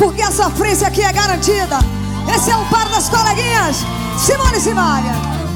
porque a sofrência aqui é garantida. Esse é o par das coleguinhas, Simone e Simária.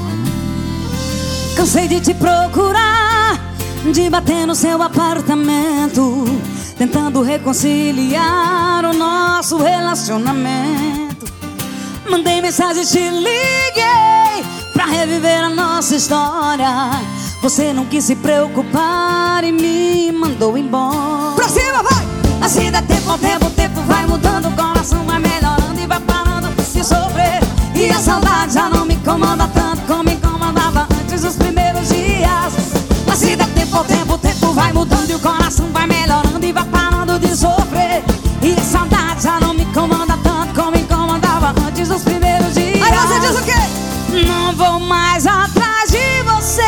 Cansei de te procurar, de bater no seu apartamento, tentando reconciliar o nosso relacionamento. Mandei mensagem, te liguei pra reviver a nossa história. Você não quis se preocupar e me mandou embora. Pra cima, vai! Assim dá tempo ao tempo, o tempo vai mudando, o coração vai melhorando e vai parando de sofrer. E a saudade já não me incomoda tanto como me incomodava antes dos primeiros dias. Assim dá tempo ao tempo, o tempo vai mudando e o coração vai melhorando e vai parando de sofrer. E a saudade já não me incomoda tanto como me incomodava antes dos primeiros dias. Aí você diz o quê? Não vou mais atrás de você.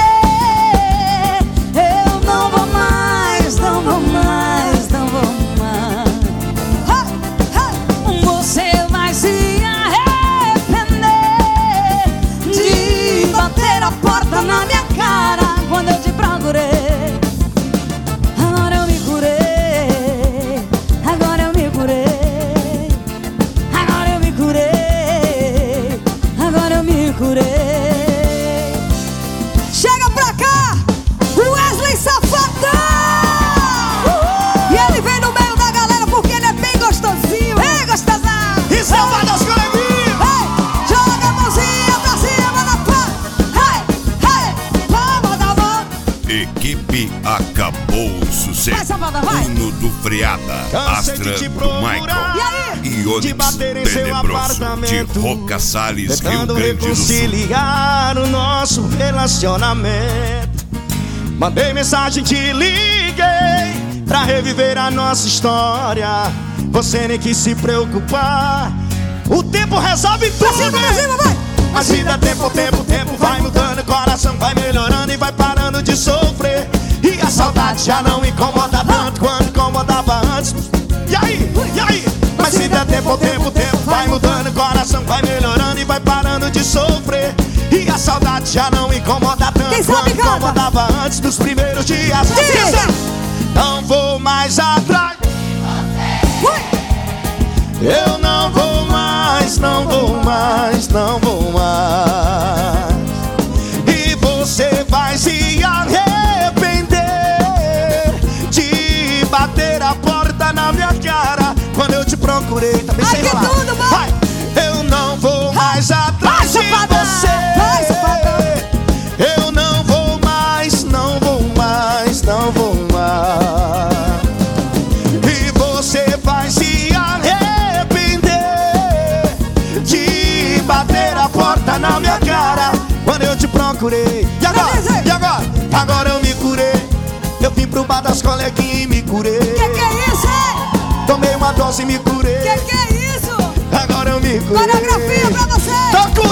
Eu não vou mais, não vou mais, não vou mais. Você vai se arrepender de bater a porta na minha cara quando eu te procurei. Agora eu me curei, agora eu me curei, agora eu me curei, agora eu me curei. Chega pra cá, Wesley Safadão! E ele vem no meio da galera porque ele é bem gostosinho. Ei, gostosão! E salva das coleguinhas! Ei, joga a mãozinha pra cima da palma. Ei, palma da mão. Equipe Acabou o Sucesso. Vai, Safadão, vai. Uno do Freada, Cansei de Astra te do procurar, Michael e e de Onyx bater em seu Tenebroso apartamento, de Roca Salles, Rio tentando Grande do Sul. reconciliar o nosso relacionamento. Mandei mensagem, te liguei pra reviver a nossa história. Você nem quis se preocupar. O tempo resolve tudo. Pra cima, vai! Mas vida tempo, o tempo vai mudando, o coração vai melhorando e vai parando de sofrer. E a saudade já não incomoda tanto quanto incomodava antes. E aí? E aí? Mas vida tempo, o tempo vai mudando, o coração vai melhorando e vai parando de sofrer. E a saudade já não incomoda tanto Quem sabe quanto canta? incomodava antes dos primeiros dias. Não vou mais atrás. Eu não vou mais, não vou mais, não vou mais. E você vai se arrepender de bater a porta na minha cara quando eu te procurei. Também Ai, sem que rolar. tudo, mano. Vai. Eu não vou mais atrás de Safadão. você. Vai, Safadão. Eu não vou mais, não vou mais, não vou mais. E você vai se arrepender de bater a porta na minha cara quando eu te procurei. E agora? E agora? Agora eu me curei. Eu vim pro bar das coleguinhas e me curei. Que é isso, hein? Tomei uma dose e me curei. Que é isso? Agora eu me curei. Coreografia pra você! Tô